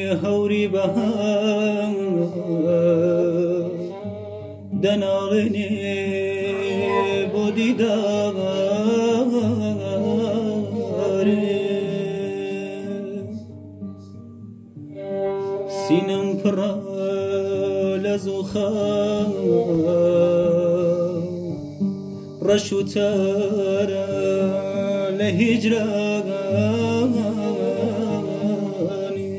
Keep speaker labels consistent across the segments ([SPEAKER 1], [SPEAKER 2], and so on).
[SPEAKER 1] هەوری بەهار دەناڵێنێ بۆ دیدارێ سینەم پڕە لە زوخە ڕەش و تەرە لە هیجرانی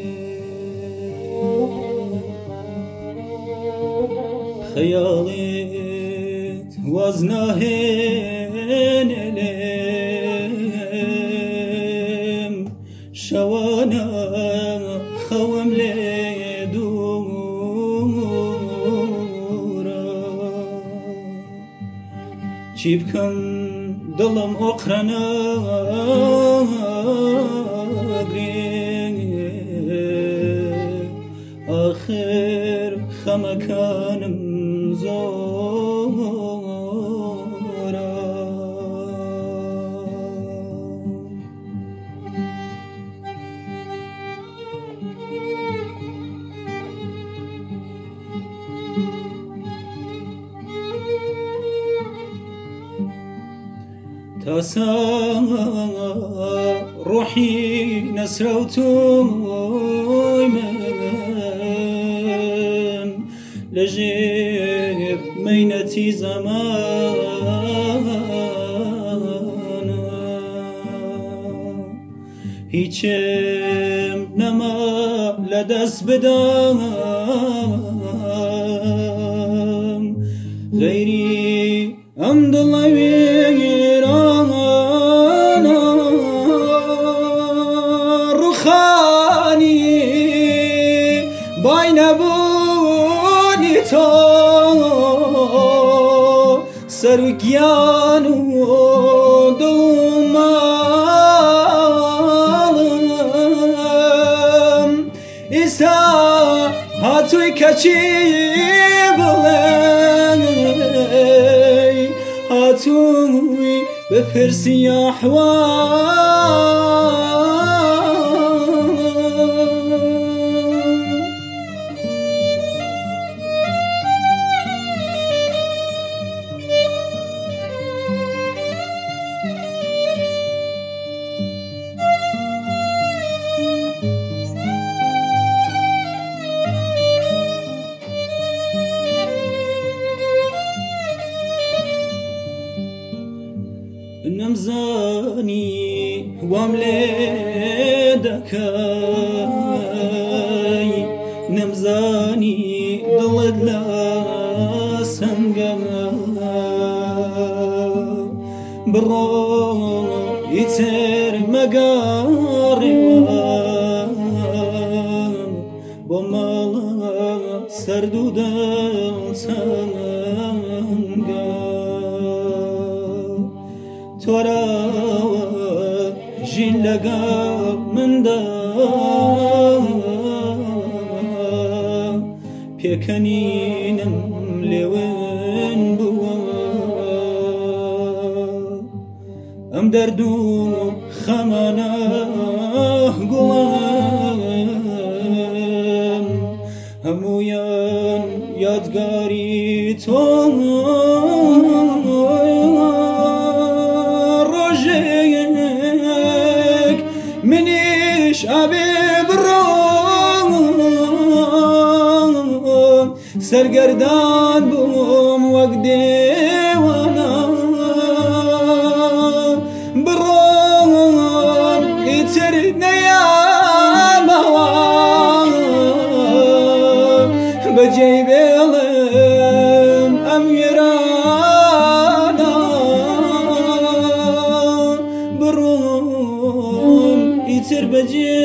[SPEAKER 1] خەیاڵێت واز ناهێنێ لێم شەوانە خەوم لێ دوورە چی بکەم دڵم ئۆقرە ناگرێ ئاخر خەمەکانم زۆرە تاسا ڕۆحی نەسرە و تۆی من لە ژێر مەینەتی زەمانە هیچم نەما لە دەست بدەم غەیری ئەم دڵە وێرانە ڕوخانی بای نەبوونی تۆ سەر و گیان و دڵ و ماڵم ئێستا هاتووی کەچی بڵێ هاتووی بپرسی ئەحوال نەمزانی وام لێ دەکەی نەمزانی دڵت لە سەنگە بڕۆ ئیتر مەگەڕێوە بۆ ماڵە سەرد و دڵسەنگە تۆراوە ژین لەگەڵ مندا پێکەنینم لێون بووە ئەم دەرد و خەمانە گوڵم هەموویان یادگاری تۆ منیش ئابێ بڕۆم سەرگەردان بووم وەک دێوانە بڕۆم ئیتر نەیامەوە بەجێی بێڵم ئەم وێرانە بڕۆم ئیتر بەجێ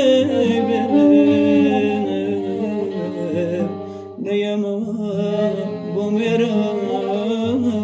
[SPEAKER 1] نەیەمەوە بۆ وێرانە